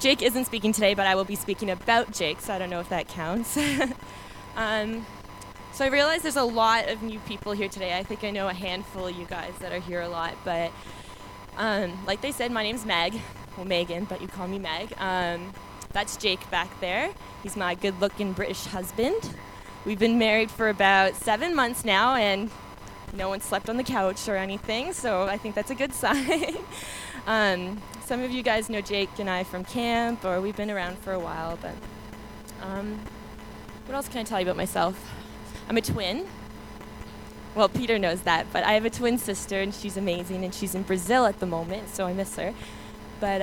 Jake isn't speaking today, but I will be speaking about Jake, so I don't know if that counts. So I realize there's a lot of new people here today. I think I know a handful of you guys that are here a lot, but like they said, my name's Meg. Well, Megan, but you call me Meg. That's Jake back there. He's my good-looking British husband. We've been married for about 7 months now, and no one slept on the couch or anything, so I think that's a good sign. Some of you guys know Jake and I from camp, or we've been around for a while, but what else can I tell you about myself? I'm a twin. Well, Peter knows that, but I have a twin sister, and she's amazing, and she's in Brazil at the moment, so I miss her. But,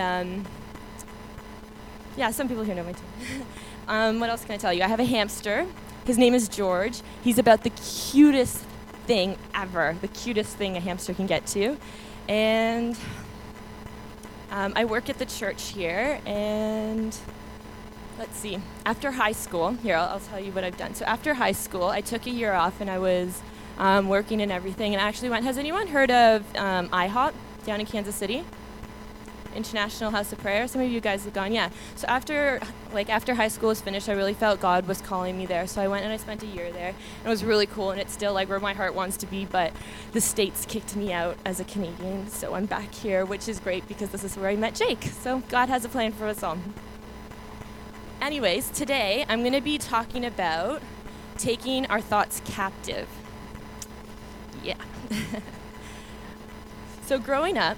yeah, some people here know my twin. What else can I tell you? I have a hamster. His name is George. He's about the cutest thing ever, the cutest thing a hamster can get to. And I work at the church here, and let's see, after high school, here, I'll tell you what I've done. So after high school, I took a year off, and I was working and everything, and I actually went, has anyone heard of IHOP down in Kansas City? International House of Prayer. Some of you guys have gone, yeah. So after high school was finished, I really felt God was calling me there. So I went and I spent a year there. And it was really cool, and it's still like where my heart wants to be, but the States kicked me out as a Canadian. So I'm back here, which is great because this is where I met Jake. So God has a plan for us all. Anyways, today I'm going to be talking about taking our thoughts captive. Yeah. So growing up,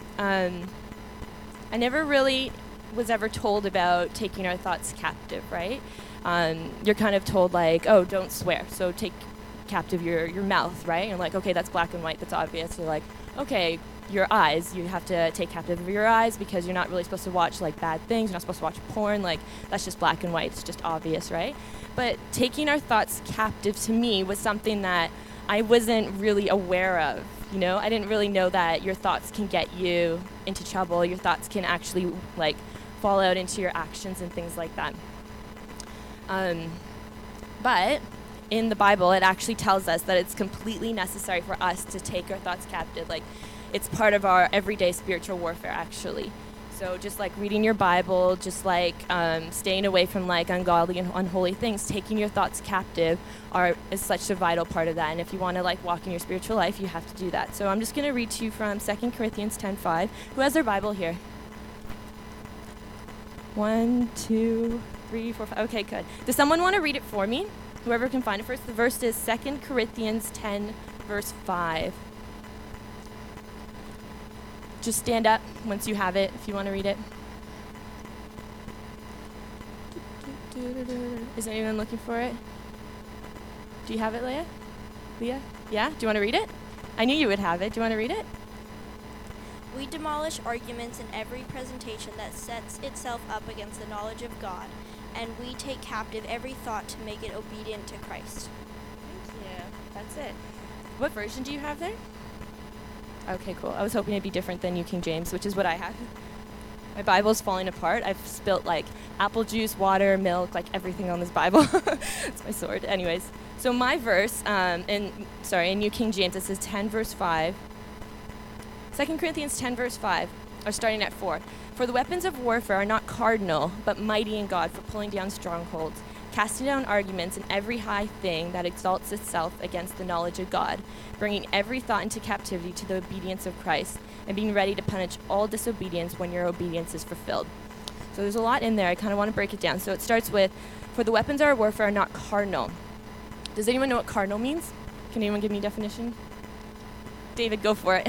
I never really was ever told about taking our thoughts captive, right? You're kind of told like, oh, don't swear, so take captive your mouth, right? And like, okay, that's black and white, that's obvious. You're like, okay, your eyes, you have to take captive your eyes because you're not really supposed to watch like bad things, you're not supposed to watch porn, like that's just black and white, it's just obvious, right? But taking our thoughts captive to me was something that I wasn't really aware of. You know, I didn't really know that your thoughts can get you into trouble. Your thoughts can actually like fall out into your actions and things like that. But in the Bible, it actually tells us that it's completely necessary for us to take our thoughts captive. Like, it's part of our everyday spiritual warfare, actually. So just like reading your Bible, just like staying away from like ungodly and unholy things, taking your thoughts captive is such a vital part of that. And if you want to like walk in your spiritual life, you have to do that. So I'm just going to read to you from 2 Corinthians 10:5. Who has their Bible here? 1, 2, 3, 4, 5. Okay, good. Does someone want to read it for me? Whoever can find it first. The verse is 2 Corinthians 10, verse 5. Just stand up once you have it, if you want to read it. Is anyone looking for it? Do you have it, Leah? Leah? Yeah? Do you want to read it? I knew you would have it. Do you want to read it? We demolish arguments in every presentation that sets itself up against the knowledge of God, and we take captive every thought to make it obedient to Christ. Thank you. That's it. What version do you have there? Okay, cool. I was hoping it'd be different than New King James, which is what I have. My Bible's falling apart. I've spilt like apple juice, water, milk, like everything on this Bible. It's my sword. Anyways, so my verse, in New King James, it says 10 verse 5. 2 Corinthians 10 verse 5, or starting at 4. For the weapons of warfare are not cardinal, but mighty in God for pulling down strongholds, casting down arguments and every high thing that exalts itself against the knowledge of God, bringing every thought into captivity to the obedience of Christ, and being ready to punish all disobedience when your obedience is fulfilled. So there's a lot in there. I kind of want to break it down. So it starts with, for the weapons of our warfare are not cardinal. Does anyone know what cardinal means? Can anyone give me a definition? David, go for it.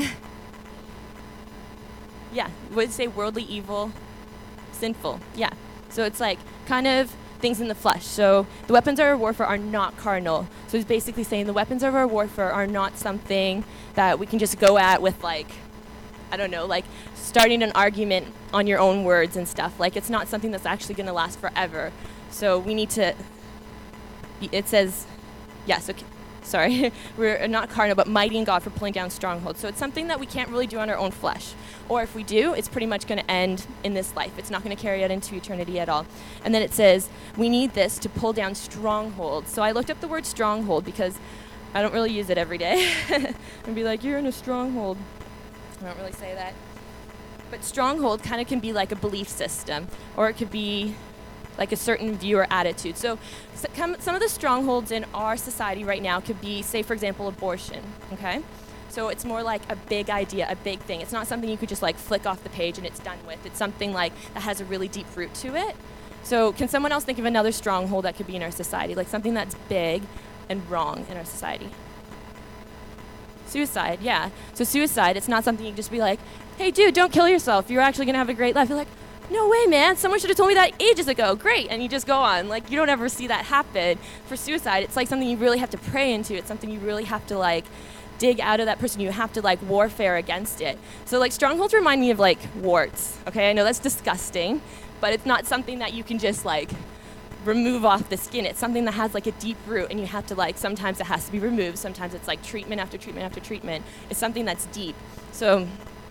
Yeah, would it say worldly, evil, sinful? Yeah. So it's like kind of things in the flesh. So the weapons of our warfare are not carnal. So it's basically saying the weapons of our warfare are not something that we can just go at with like, I don't know, like starting an argument on your own words and stuff. Like it's not something that's actually going to last forever. So we need to, it says, yes, okay. Sorry, we're not carnal, but mighty in God for pulling down strongholds. So it's something that we can't really do on our own flesh. Or if we do, it's pretty much going to end in this life. It's not going to carry out into eternity at all. And then it says, we need this to pull down strongholds. So I looked up the word stronghold because I don't really use it every day. And be like, you're in a stronghold. I don't really say that. But stronghold kind of can be like a belief system, or it could be like a certain view or attitude. So some of the strongholds in our society right now could be, say, for example, abortion, okay? So it's more like a big idea, a big thing. It's not something you could just like flick off the page and it's done with. It's something like that has a really deep root to it. So can someone else think of another stronghold that could be in our society, like something that's big and wrong in our society? Suicide, yeah. So suicide, it's not something you can just be like, hey, dude, don't kill yourself. You're actually going to have a great life. You're like, no way, man. Someone should have told me that ages ago. Great. And you just go on. Like, you don't ever see that happen. For suicide, it's like something you really have to pray into. It's something you really have to, like, dig out of that person. You have to, like, warfare against it. So, like, strongholds remind me of, like, warts. Okay? I know that's disgusting, but it's not something that you can just, like, remove off the skin. It's something that has, like, a deep root, and you have to, like, sometimes it has to be removed. Sometimes it's, like, treatment after treatment after treatment. It's something that's deep. So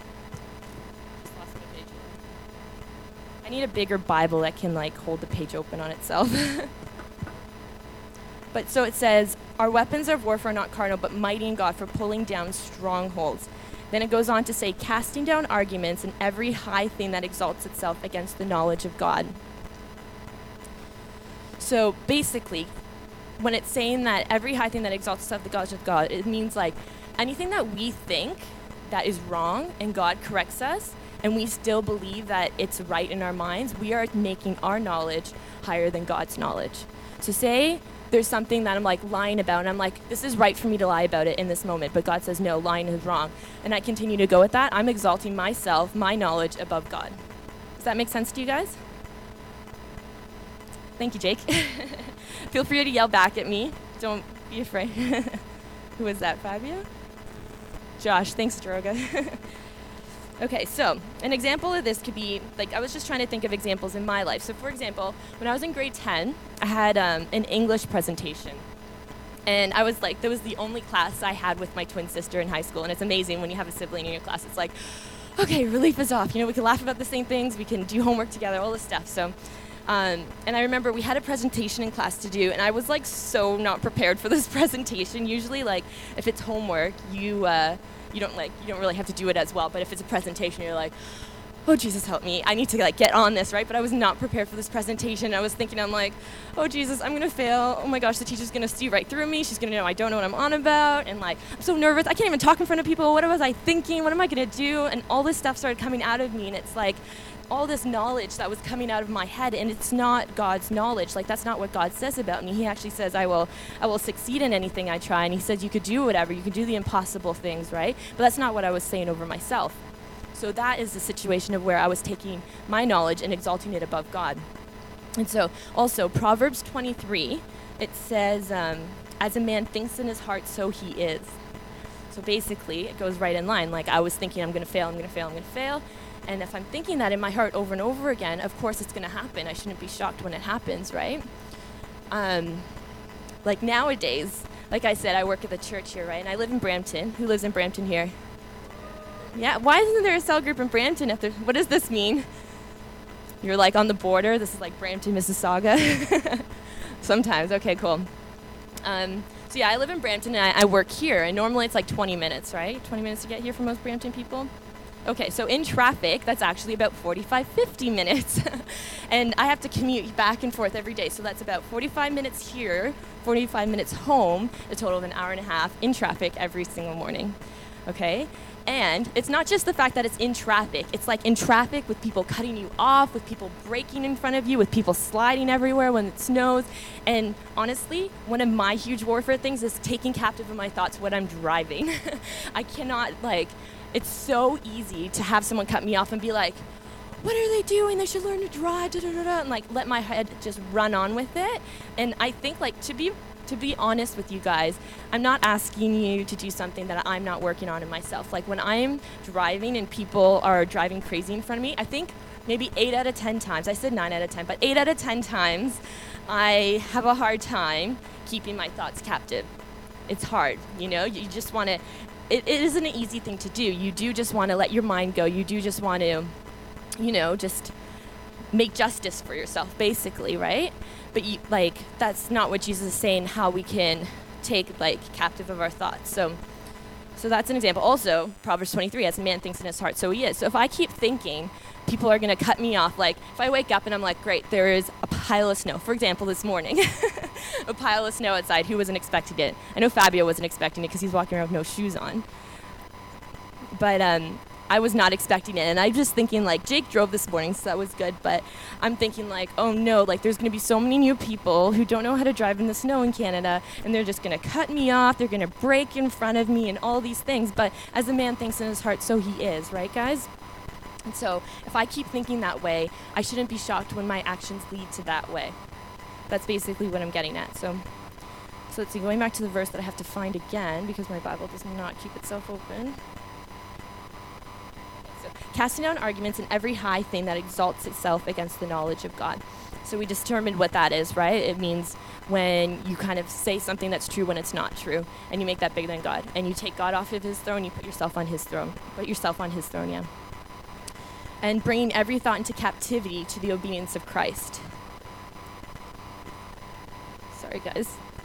I need a bigger Bible that can like hold the page open on itself. But so it says, our weapons of warfare are not carnal, but mighty in God for pulling down strongholds. Then it goes on to say, casting down arguments and every high thing that exalts itself against the knowledge of God. So basically, when it's saying that every high thing that exalts itself against the knowledge of God, it means like anything that we think that is wrong and God corrects us, and we still believe that it's right in our minds, we are making our knowledge higher than God's knowledge. So say there's something that I'm like lying about, and I'm like, this is right for me to lie about it in this moment, but God says, no, lying is wrong. And I continue to go with that. I'm exalting myself, my knowledge above God. Does that make sense to you guys? Thank you, Jake. Feel free to yell back at me. Don't be afraid. Who was that, Fabio? Josh, thanks, Droga. Okay, so an example of this could be, like, I was just trying to think of examples in my life. So, for example, when I was in grade 10, I had an English presentation. And I was like, that was the only class I had with my twin sister in high school. And it's amazing when you have a sibling in your class. It's like, okay, relief is off. You know, we can laugh about the same things. We can do homework together, all this stuff. So, and I remember we had a presentation in class to do. And I was, like, so not prepared for this presentation. Usually, like, if it's homework, you don't really have to do it as well, but if it's a presentation, you're like, oh, Jesus, help me. I need to like get on this, right? But I was not prepared for this presentation. I was thinking, I'm like, oh, Jesus, I'm going to fail. Oh my gosh, the teacher's going to see right through me. She's going to know I don't know what I'm on about. And like, I'm so nervous. I can't even talk in front of people. What was I thinking? What am I going to do? And all this stuff started coming out of me. And it's like all this knowledge that was coming out of my head, and it's not God's knowledge. Like, that's not what God says about me. He actually says, I will succeed in anything I try. And he says, you could do whatever. You could do the impossible things, right? But that's not what I was saying over myself. So that is the situation of where I was taking my knowledge and exalting it above God. And so also Proverbs 23, it says, as a man thinks in his heart, so he is. So basically, it goes right in line. Like, I was thinking, I'm going to fail, I'm going to fail, I'm going to fail. And if I'm thinking that in my heart over and over again, of course it's going to happen. I shouldn't be shocked when it happens, right? Like nowadays, like I said, I work at the church here, right? And I live in Brampton. Who lives in Brampton here? Yeah, why isn't there a cell group in Brampton? What does this mean? You're like on the border? This is like Brampton, Mississauga? Sometimes, okay, cool. So yeah, I live in Brampton and I work here. And normally it's like 20 minutes, right? 20 minutes to get here for most Brampton people? Okay, so in traffic, that's actually about 45, 50 minutes. And I have to commute back and forth every day. So that's about 45 minutes here, 45 minutes home, a total of an hour and a half in traffic every single morning. Okay? And it's not just the fact that it's in traffic. It's like in traffic with people cutting you off, with people braking in front of you, with people sliding everywhere when it snows. And honestly, one of my huge warfare things is taking captive of my thoughts when I'm driving. I cannot, like, it's so easy to have someone cut me off and be like, what are they doing? They should learn to drive, and like let my head just run on with it. And I think, like, to be honest with you guys, I'm not asking you to do something that I'm not working on in myself. Like, when I'm driving and people are driving crazy in front of me, I think maybe 8 out of 10 times, I said 9 out of 10, but 8 out of 10 times, I have a hard time keeping my thoughts captive. It's hard, you know? You just want to, it isn't an easy thing to do. You do just want to let your mind go. You do just want to, you know, just make justice for yourself, basically, right? But that's not what Jesus is saying, how we can take, like, captive of our thoughts. So So that's an example. Also, Proverbs 23, as a man thinks in his heart, so he is. So if I keep thinking people are going to cut me off, like if I wake up and I'm like, great, there is a pile of snow. For example, this morning, a pile of snow outside. Who wasn't expecting it? I know Fabio wasn't expecting it because he's walking around with no shoes on. But I was not expecting it. And I'm just thinking, like, Jake drove this morning, so that was good. But I'm thinking, like, oh, no, like, there's going to be so many new people who don't know how to drive in the snow in Canada, and they're just going to cut me off. They're going to brake in front of me and all these things. But as a man thinks in his heart, so he is, right, guys? And so if I keep thinking that way, I shouldn't be shocked when my actions lead to that way. That's basically what I'm getting at. So let's see, going back to the verse that I have to find again, because my Bible does not keep itself open. Casting down arguments and every high thing that exalts itself against the knowledge of God. So we determined what that is, right? It means when you kind of say something that's true when it's not true, and you make that bigger than God, and you take God off of his throne, you put yourself on his throne. Yeah. And bringing every thought into captivity to the obedience of Christ. Sorry, guys.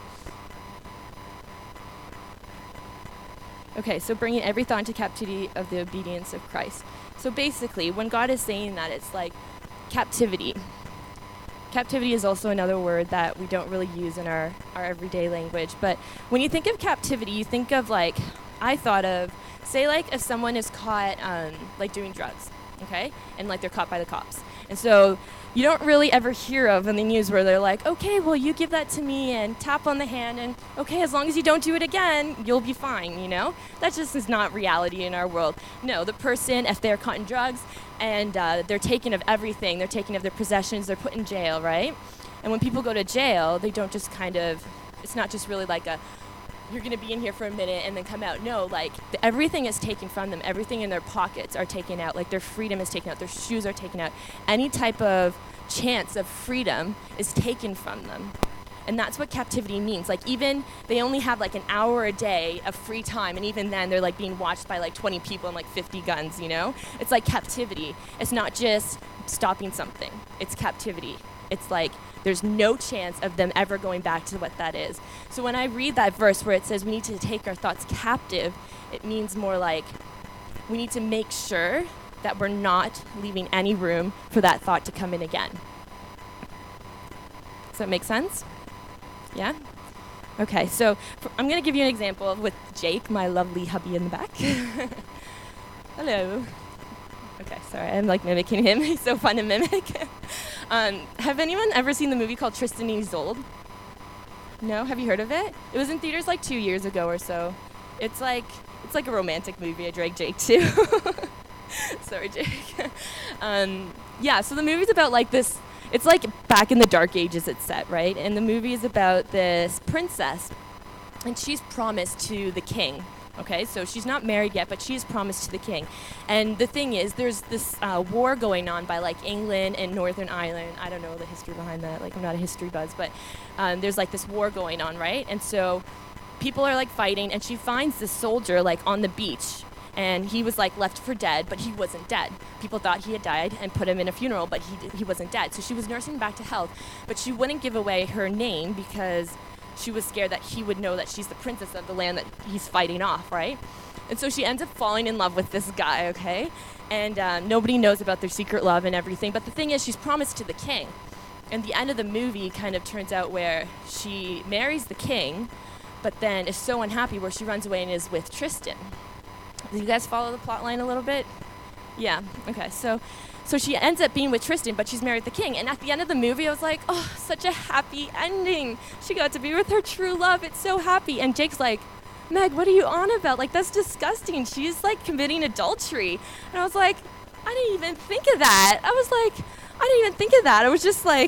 Okay, so bringing every thought into captivity of the obedience of Christ. So basically, when God is saying that, it's like captivity. Captivity is also another word that we don't really use in our everyday language. But when you think of captivity, you think of, like, I thought of, say, like, if someone is caught, like, doing drugs, okay? And, like, they're caught by the cops. And so you don't really ever hear of in the news where they're like, okay, well, you give that to me and tap on the hand, and okay, as long as you don't do it again, you'll be fine, you know? That just is not reality in our world. No, the person, if they're caught in drugs and they're taken of everything, they're taken of their possessions, they're put in jail, right? And when people go to jail, they don't just kind of, it's not just really like a, you're going to be in here for a minute and then come out. No, like, everything is taken from them. Everything in their pockets are taken out. Like, their freedom is taken out. Their shoes are taken out. Any type of chance of freedom is taken from them. And that's what captivity means. Like, even they only have like an hour a day of free time, and even then they're like being watched by like 20 people and like 50 guns, you know? It's like captivity. It's not just stopping something. It's captivity. It's like there's no chance of them ever going back to what that is. So when I read that verse where it says we need to take our thoughts captive, it means more like we need to make sure that we're not leaving any room for that thought to come in again. Does that make sense? Yeah? Okay, so I'm going to give you an example with Jake, my lovely hubby in the back. Hello. Okay, sorry, I'm like mimicking him. He's so fun to mimic. Have anyone ever seen the movie called Tristan and Isolde? No? Have you heard of it? It was in theaters like 2 years ago or so. It's like a romantic movie. I dragged Jake to. Sorry, Jake. Yeah, so the movie's about like this, it's like back in the Dark Ages it's set, right? And the movie is about this princess, and she's promised to the king. Okay, so she's not married yet, but she is promised to the king. And the thing is, there's this war going on by like England and Northern Ireland. I don't know the history behind that. Like, I'm not a history buzz, but there's like this war going on, right? And so people are like fighting, and she finds this soldier like on the beach, and he was like left for dead, but he wasn't dead. People thought he had died and put him in a funeral, but he wasn't dead. So she was nursing him back to health, but she wouldn't give away her name because she was scared that he would know that she's the princess of the land that he's fighting off, right? And so she ends up falling in love with this guy, okay? And nobody knows about their secret love and everything. But the thing is, she's promised to the king. And the end of the movie kind of turns out where she marries the king, but then is so unhappy where she runs away and is with Tristan. Do you guys follow the plot line a little bit? Yeah, okay. So she ends up being with Tristan, but she's married the king. And at the end of the movie, I was like, oh, such a happy ending. She got to be with her true love. It's so happy. And Jake's like, Meg, what are you on about? Like, that's disgusting. She's like committing adultery. And I was like, I didn't even think of that. I was just like,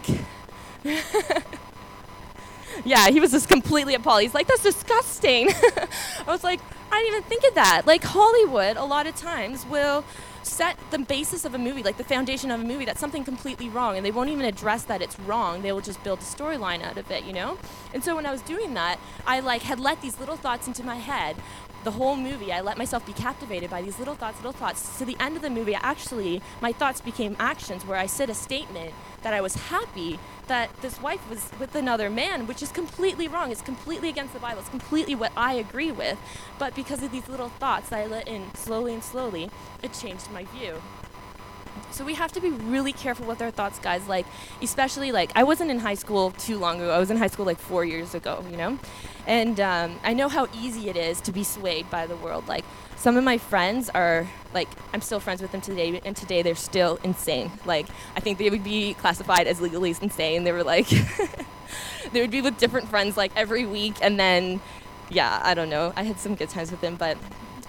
yeah, he was just completely appalled. He's like, that's disgusting. I was like, I didn't even think of that. Like, Hollywood, a lot of times, will set the basis of a movie, like the foundation of a movie, that's something completely wrong, and they won't even address that it's wrong. They will just build a storyline out of it, you know? And so when I was doing that, I like had let these little thoughts into my head, the whole movie, I let myself be captivated by these little thoughts. To the end of the movie, actually, my thoughts became actions where I said a statement that I was happy that this wife was with another man, which is completely wrong. It's completely against the Bible. It's completely what I agree with. But because of these little thoughts that I let in slowly and slowly, it changed my view. So we have to be really careful with our thoughts, guys. Like, especially, like, I wasn't in high school too long ago. I was in high school like 4 years ago, you know? And I know how easy it is to be swayed by the world. Like, some of my friends are, like, I'm still friends with them today, and today they're still insane. Like, I think they would be classified as legally insane. They were, like, they would be with different friends, like, every week. And then, yeah, I don't know. I had some good times with them, but...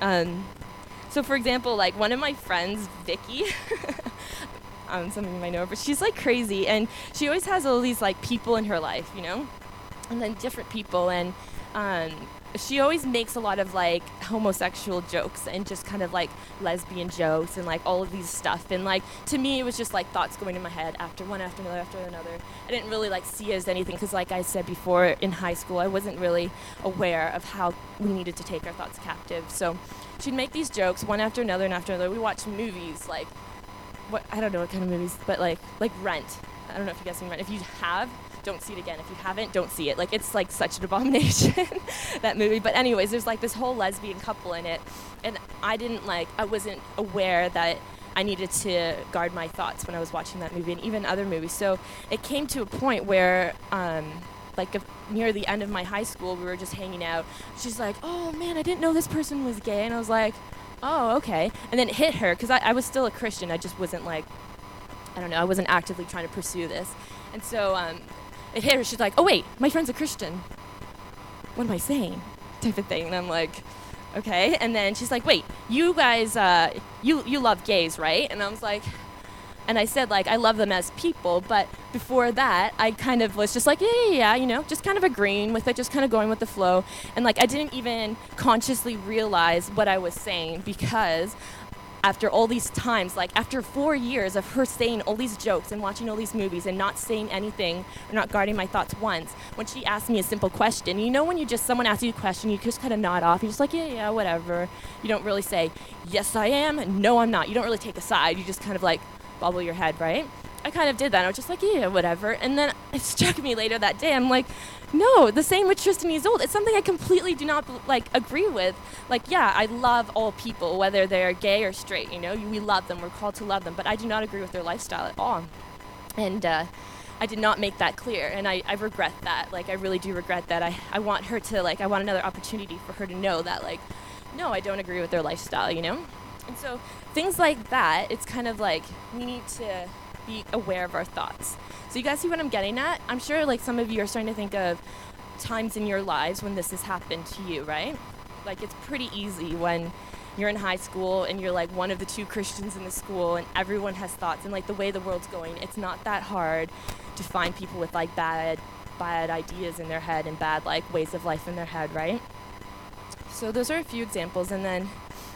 So, for example, like, one of my friends, Vicky, some of you might know her, but she's, like, crazy, and she always has all these, like, people in her life, you know, and then different people, and she always makes a lot of, like, homosexual jokes and just kind of, like, lesbian jokes and, like, all of these stuff, and, like, to me, it was just, like, thoughts going in my head after one after another. I didn't really, like, see it as anything, because, like I said before, in high school, I wasn't really aware of how we needed to take our thoughts captive, so... She'd make these jokes one after another and after another. We watched movies, like, I don't know what kind of movies, but like Rent. I don't know if you guys seen Rent. If you have, don't see it again. If you haven't, don't see it. Like, it's like such an abomination, that movie. But anyways, there's like this whole lesbian couple in it. And I wasn't aware that I needed to guard my thoughts when I was watching that movie and even other movies. So it came to a point where, near the end of my high school, we were just hanging out. She's like, oh man, I didn't know this person was gay. And I was like, oh, okay. And then it hit her, because I was still a Christian. I just wasn't like, I don't know, I wasn't actively trying to pursue this. And so it hit her. She's like, oh wait, my friend's a Christian. What am I saying? Type of thing. And I'm like, okay. And then she's like, wait, you guys, you love gays, right? And I was like... And I said, like, I love them as people, but before that, I kind of was just like, yeah, you know, just kind of agreeing with it, just kind of going with the flow. And, like, I didn't even consciously realize what I was saying, because after all these times, like, after 4 years of her saying all these jokes and watching all these movies and not saying anything or not guarding my thoughts once, when she asked me a simple question, you know, when someone asks you a question, you just kind of nod off. You're just like, yeah, whatever. You don't really say, yes, I am, no, I'm not. You don't really take a side. You just kind of, like, bobble your head, right? I kind of did that. I was just like, yeah, whatever. And then it struck me later that day. I'm like, no, the same with Tristan Isolde. It's something I completely do not, like, agree with. Like, yeah, I love all people, whether they're gay or straight, you know? We love them. We're called to love them. But I do not agree with their lifestyle at all. And I did not make that clear. And I regret that. Like, I really do regret that. I want her to, like, I want another opportunity for her to know that, like, no, I don't agree with their lifestyle, you know? And so things like that, it's kind of like we need to be aware of our thoughts. So you guys see what I'm getting at? I'm sure, like, some of you are starting to think of times in your lives when this has happened to you, right? Like, it's pretty easy when you're in high school and you're, like, one of the 2 Christians in the school and everyone has thoughts. And, like, the way the world's going, it's not that hard to find people with, like, bad ideas in their head and bad, like, ways of life in their head, right? So those are a few examples. And then...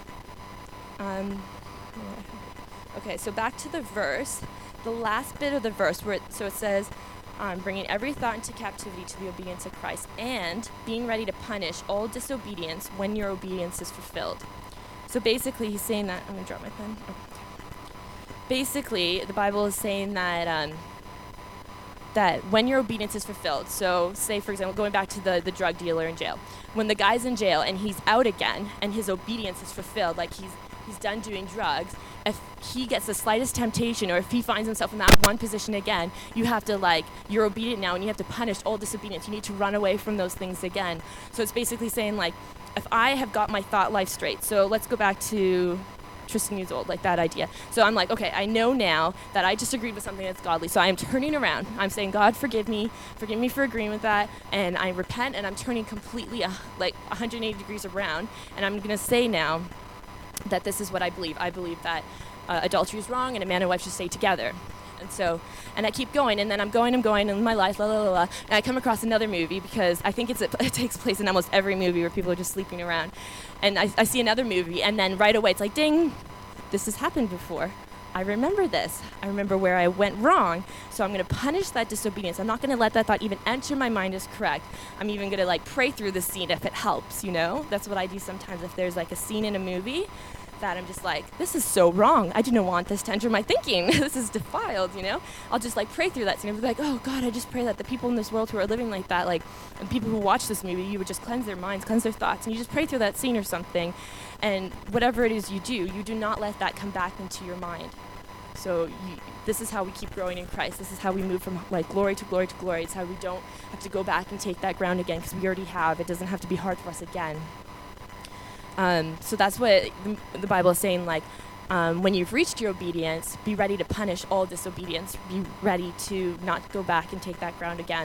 okay, so back to the verse, the last bit of the verse, so it says, bringing every thought into captivity to the obedience of Christ, and being ready to punish all disobedience when your obedience is fulfilled. So basically, he's saying that, I'm going to drop my pen. Okay. Basically, the Bible is saying that that when your obedience is fulfilled, so say, for example, going back to the drug dealer in jail, when the guy's in jail and he's out again and his obedience is fulfilled, like he's done doing drugs, if he gets the slightest temptation or if he finds himself in that one position again, you have to, like, you're obedient now and you have to punish all disobedience. You need to run away from those things again. So it's basically saying, like, if I have got my thought life straight, so let's go back to Tristan Isolde, like that idea. So I'm like, okay, I know now that I disagreed with something that's godly, so I am turning around. I'm saying, God, forgive me for agreeing with that, and I repent, and I'm turning completely, like, 180 degrees around, and I'm going to say now that this is what I believe. I believe that adultery is wrong and a man and wife should stay together. And I keep going, and then I'm going in my life, and I come across another movie, because I think it takes place in almost every movie where people are just sleeping around. And I see another movie, and then right away it's like, ding, this has happened before. I remember this. I remember where I went wrong. So I'm going to punish that disobedience. I'm not going to let that thought even enter my mind as correct. I'm even going to like pray through the scene if it helps, you know? That's what I do sometimes if there's like a scene in a movie that I'm just like, this is so wrong. I do not want this to enter my thinking. This is defiled, you know? I'll just like pray through that scene and be like, oh God, I just pray that the people in this world who are living like that, like, and people who watch this movie, you would just cleanse their minds, cleanse their thoughts, and you just pray through that scene or something. And whatever it is you do not let that come back into your mind. So this is how we keep growing in Christ. This is how we move from like glory to glory to glory. It's how we don't have to go back and take that ground again because we already have. It doesn't have to be hard for us again. So that's what the Bible is saying, like, when you've reached your obedience, be ready to punish all disobedience. Be ready to not go back and take that ground again.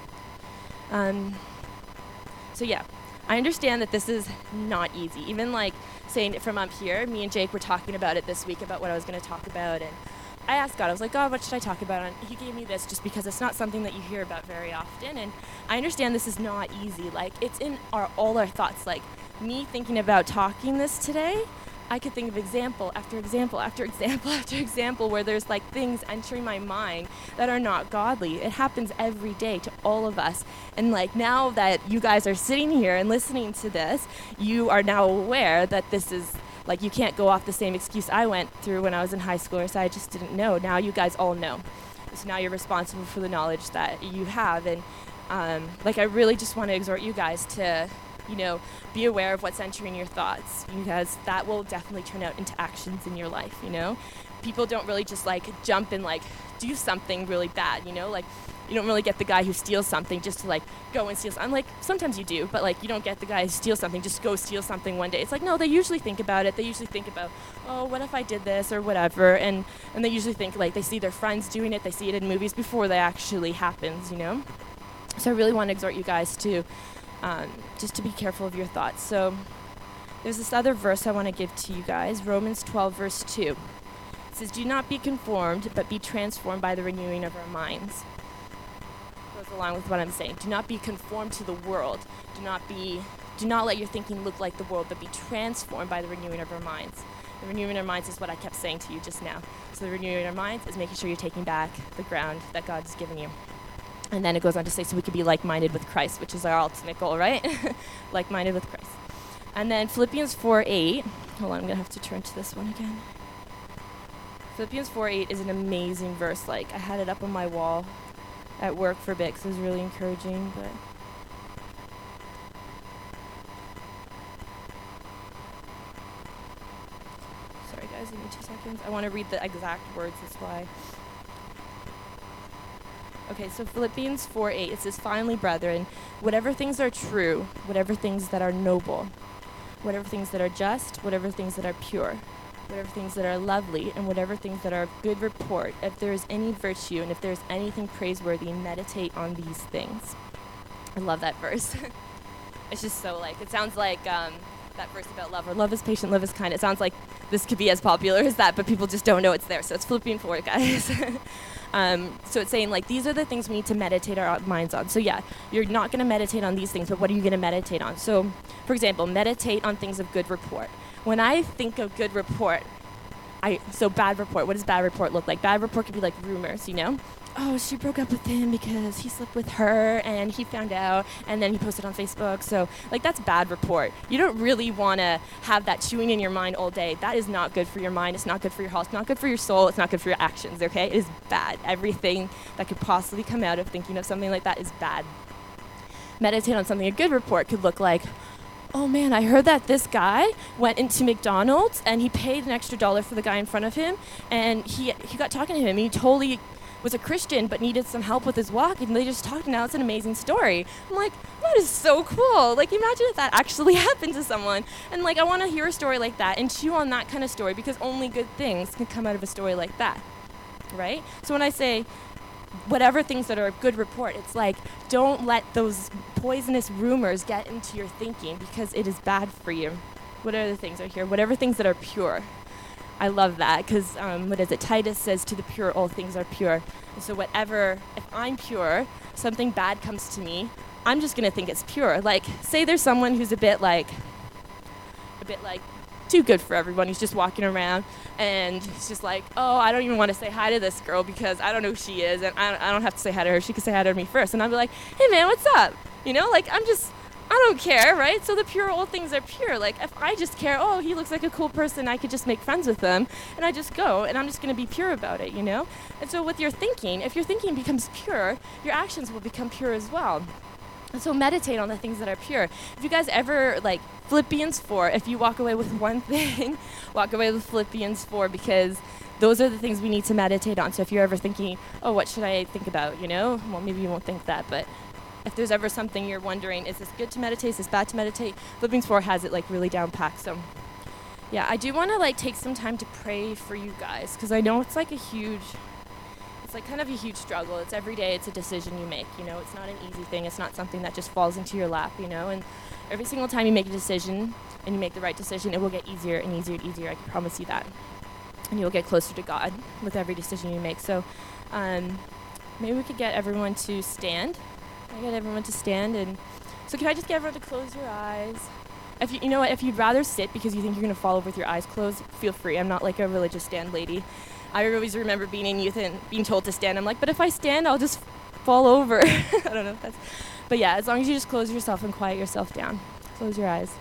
So yeah, I understand that this is not easy. Even like saying it from up here, me and Jake were talking about it this week about what I was going to talk about, and I asked God, I was like, God, what should I talk about? And he gave me this just because it's not something that you hear about very often. And I understand this is not easy. Like, it's in all our thoughts. Like, me thinking about talking this today, I could think of example after example after example after example where there's like things entering my mind that are not godly. It happens every day to all of us. And like now that you guys are sitting here and listening to this, you are now aware that this is like, you can't go off the same excuse I went through when I was in high school, or so I just didn't know. Now you guys all know. So now you're responsible for the knowledge that you have. And like, I really just want to exhort you guys to, you know, be aware of what's entering your thoughts, because that will definitely turn out into actions in your life, you know? People don't really just like jump and like do something really bad, you know? Like, you don't really get the guy who steals something just to like go and steal something. Like, sometimes you do, but like you don't get the guy who steals something just go steal something one day. It's like, no, they usually think about it. They usually think about, oh, what if I did this or whatever, and they usually think, like, they see their friends doing it, they see it in movies before that actually happens, you know? So I really want to exhort you guys to just to be careful of your thoughts. So there's this other verse I want to give to you guys, Romans 12, verse 2. It says, do not be conformed, but be transformed by the renewing of our minds. Goes along with what I'm saying. Do not be conformed to the world. Do not let your thinking look like the world, but be transformed by the renewing of our minds. The renewing of our minds is what I kept saying to you just now. So the renewing of our minds is making sure you're taking back the ground that God has given you. And then it goes on to say, so we could be like-minded with Christ, which is our ultimate goal, right? Like-minded with Christ. And then Philippians 4:8. Hold on, I'm going to have to turn to this one again. Philippians 4:8 is an amazing verse. Like, I had it up on my wall at work for a bit because it was really encouraging. But sorry, guys, give me 2 seconds. I want to read the exact words, that's why. Okay, so Philippians 4:8, it says, finally, brethren, whatever things are true, whatever things that are noble, whatever things that are just, whatever things that are pure, whatever things that are lovely, and whatever things that are of good report, if there is any virtue and if there is anything praiseworthy, meditate on these things. I love that verse. It's just so like, it sounds like that verse about love, or love is patient, love is kind. It sounds like this could be as popular as that, but people just don't know it's there. So it's Philippians 4, guys. So it's saying, like, these are the things we need to meditate our minds on. So yeah, you're not going to meditate on these things, but what are you going to meditate on? So, for example, meditate on things of good report. When I think of good report, so bad report, what does bad report look like? Bad report could be like rumors, you know? Oh, she broke up with him because he slept with her and he found out and then he posted on Facebook. So, like, that's bad report. You don't really want to have that chewing in your mind all day. That is not good for your mind. It's not good for your health. It's not good for your soul. It's not good for your actions, okay? It is bad. Everything that could possibly come out of thinking of something like that is bad. Meditate on something. A good report could look like, oh man, I heard that this guy went into McDonald's and he paid an extra $1 for the guy in front of him, and he got talking to him and he totally was a Christian but needed some help with his walk, and they just talked, and now it's an amazing story. I'm like, that is so cool. Like, imagine if that actually happened to someone. And like, I want to hear a story like that and chew on that kind of story, because only good things can come out of a story like that, right? So when I say whatever things that are a good report, it's like, don't let those poisonous rumors get into your thinking, because it is bad for you. What other things are here? Whatever things that are pure. I love that, because what is it? Titus says, to the pure, all things are pure. And so whatever, if I'm pure, something bad comes to me, I'm just going to think it's pure. Like, say there's someone who's a bit like too good for everyone. He's just walking around, and he's just like, oh, I don't even want to say hi to this girl because I don't know who she is, and I don't have to say hi to her. She can say hi to me first. And I'll be like, hey, man, what's up? You know, like, I don't care, right? So the pure old things are pure. Like, if I just care, oh, he looks like a cool person, I could just make friends with him, and I just go, and I'm just going to be pure about it, you know? And so with your thinking, if your thinking becomes pure, your actions will become pure as well. And so meditate on the things that are pure. If you guys ever, like, Philippians 4, if you walk away with one thing, walk away with Philippians 4, because those are the things we need to meditate on. So if you're ever thinking, oh, what should I think about, you know? Well, maybe you won't think that, but if there's ever something you're wondering, is this good to meditate, is this bad to meditate, Philippians 4 has it, like, really down packed. So, yeah, I do want to, like, take some time to pray for you guys, because I know it's, like, kind of a huge struggle. It's every day, it's a decision you make, you know? It's not an easy thing. It's not something that just falls into your lap, you know? And every single time you make a decision, and you make the right decision, it will get easier and easier and easier. I can promise you that. And you'll get closer to God with every decision you make. So, maybe we could get everyone to stand. And so can I just get everyone to close your eyes? If you know what, if you'd rather sit because you think you're going to fall over with your eyes closed, feel free. I'm not like a religious stand lady. I always remember being in youth and being told to stand. I'm like, but if I stand, I'll just fall over. I don't know if that's... But yeah, as long as you just close yourself and quiet yourself down. Close your eyes.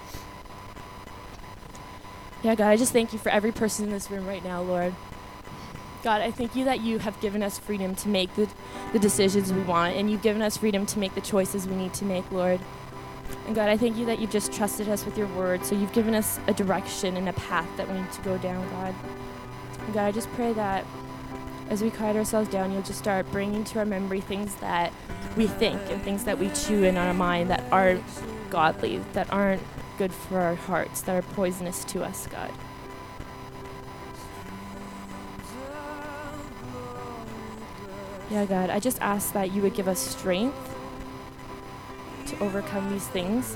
Yeah, God, I just thank you for every person in this room right now, Lord. God, I thank you that you have given us freedom to make the decisions we want, and you've given us freedom to make the choices we need to make, Lord. And God, I thank you that you've just trusted us with your word, so you've given us a direction and a path that we need to go down, God. And God, I just pray that as we quiet ourselves down, you'll just start bringing to our memory things that we think and things that we chew in our mind that aren't godly, that aren't good for our hearts, that are poisonous to us, God. Yeah, God, I just ask that you would give us strength to overcome these things.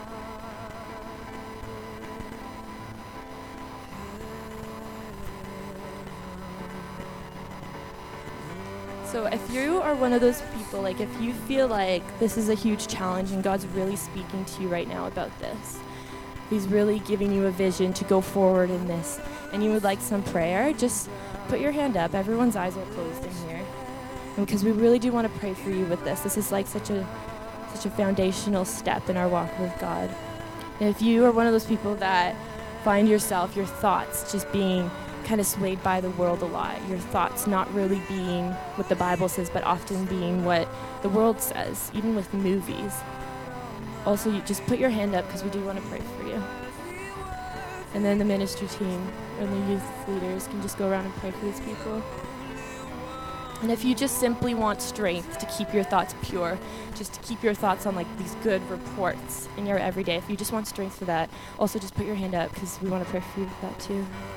So if you are one of those people, like if you feel like this is a huge challenge and God's really speaking to you right now about this, He's really giving you a vision to go forward in this, and you would like some prayer, just put your hand up. Everyone's eyes are closed in here. Because we really do want to pray for you with this. This is like such a foundational step in our walk with God. And if you are one of those people that find yourself, your thoughts just being kind of swayed by the world a lot, your thoughts not really being what the Bible says, but often being what the world says, even with movies. Also, you just put your hand up because we do want to pray for you. And then the ministry team and the youth leaders can just go around and pray for these people. And if you just simply want strength to keep your thoughts pure, just to keep your thoughts on like these good reports in your everyday, if you just want strength for that, also just put your hand up because we want to pray for you with that too.